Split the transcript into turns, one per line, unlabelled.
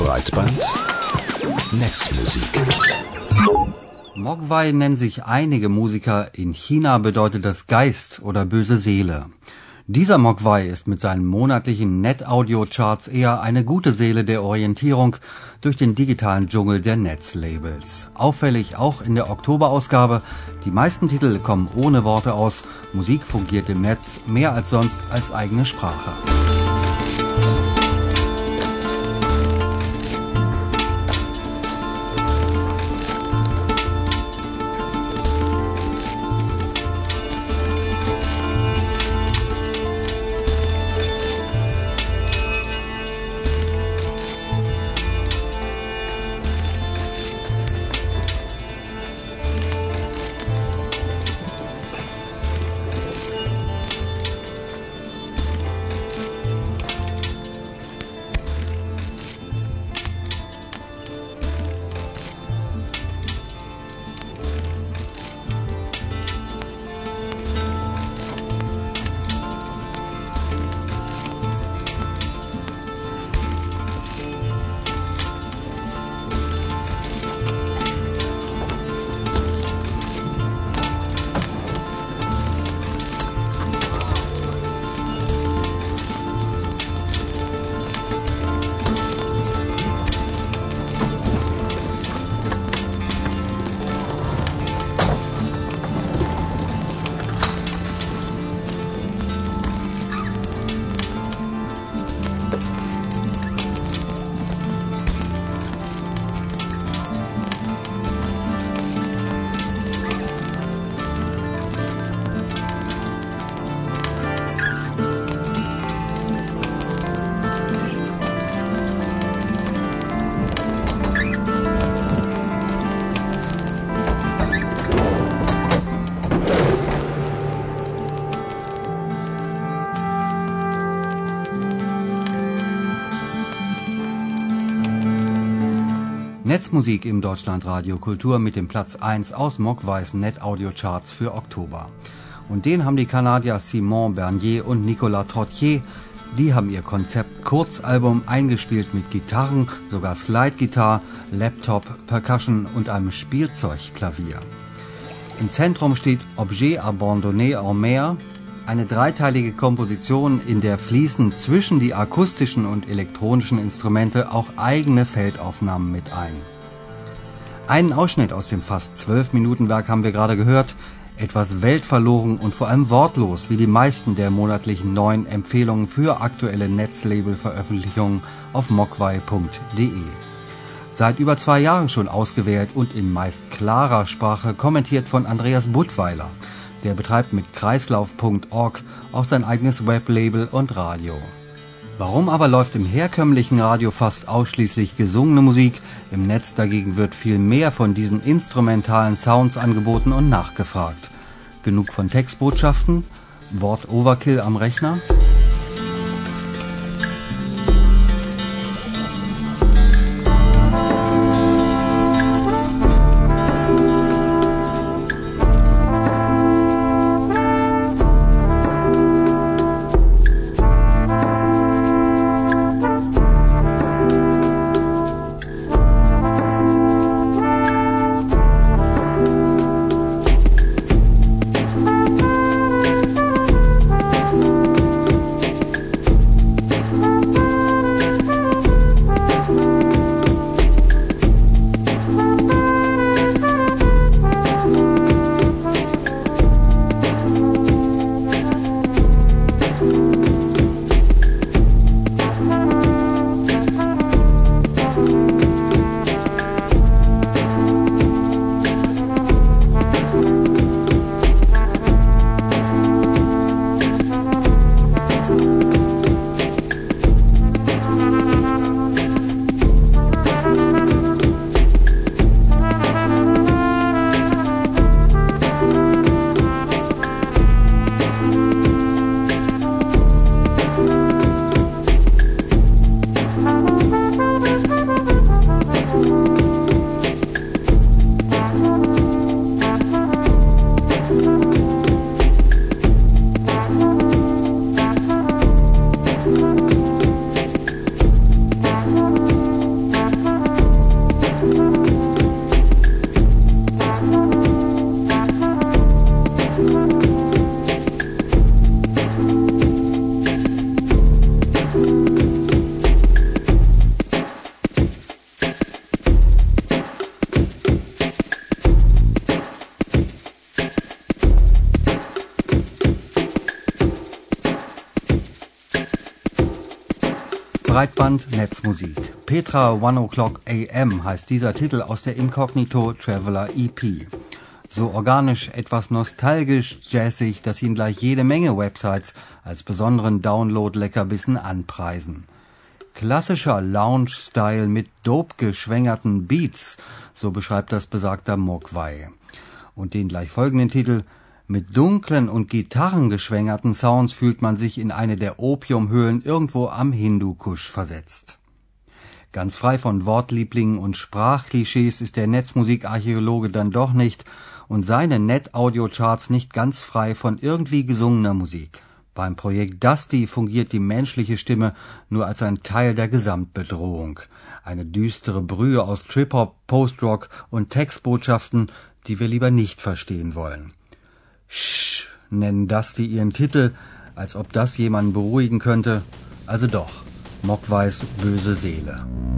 Breitband Netzmusik.
Mogwai nennen sich einige Musiker, in China bedeutet das Geist oder böse Seele. Dieser Mogwai ist mit seinen monatlichen Net-Audio-Charts eher eine gute Seele der Orientierung durch den digitalen Dschungel der Netzlabels. Auffällig auch in der Oktoberausgabe, die meisten Titel kommen ohne Worte aus, Musik fungiert im Netz mehr als sonst als eigene Sprache. Netzmusik im Deutschlandradio Kultur mit dem Platz 1 aus Mogwais Net-Audio-Charts für Oktober. Und den haben die Kanadier Simon Bernier und Nicolas Trottier. Die haben ihr Konzept Kurzalbum eingespielt mit Gitarren, sogar Slide-Gitarre, Laptop, Percussion und einem Spielzeugklavier. Im Zentrum steht Objet abandonné en mer, eine dreiteilige Komposition, in der fließen zwischen die akustischen und elektronischen Instrumente auch eigene Feldaufnahmen mit ein. Einen Ausschnitt aus dem fast 12-Minuten-Werk haben wir gerade gehört, etwas weltverloren und vor allem wortlos, wie die meisten der monatlichen neuen Empfehlungen für aktuelle Netzlabel-Veröffentlichungen auf mogwai.de. Seit über 2 Jahren schon ausgewählt und in meist klarer Sprache kommentiert von Andreas Budweiler. Der betreibt mit kreislauf.org auch sein eigenes Weblabel und Radio. Warum aber läuft im herkömmlichen Radio fast ausschließlich gesungene Musik? Im Netz dagegen wird viel mehr von diesen instrumentalen Sounds angeboten und nachgefragt. Genug von Textbotschaften? Wort-Overkill am Rechner? Breitband Netzmusik. Petra 1 O'Clock AM heißt dieser Titel aus der Incognito Traveler EP. So organisch, etwas nostalgisch, jazzig, dass ihn gleich jede Menge Websites als besonderen Download-Leckerbissen anpreisen. Klassischer Lounge-Style mit dope-geschwängerten Beats, so beschreibt das besagter Mogwai. Und den gleich folgenden Titel: Mit dunklen und gitarrengeschwängerten Sounds fühlt man sich in eine der Opiumhöhlen irgendwo am Hindukusch versetzt. Ganz frei von Wortlieblingen und Sprachklischees ist der Netzmusikarchäologe dann doch nicht und seine Net-Audio-Charts nicht ganz frei von irgendwie gesungener Musik. Beim Projekt Dusty fungiert die menschliche Stimme nur als ein Teil der Gesamtbedrohung. Eine düstere Brühe aus Trip-Hop, Post-Rock und Textbotschaften, die wir lieber nicht verstehen wollen. Sch nennen Dusty ihren Titel, als ob das jemanden beruhigen könnte. Also doch, Mogwais böse Seele.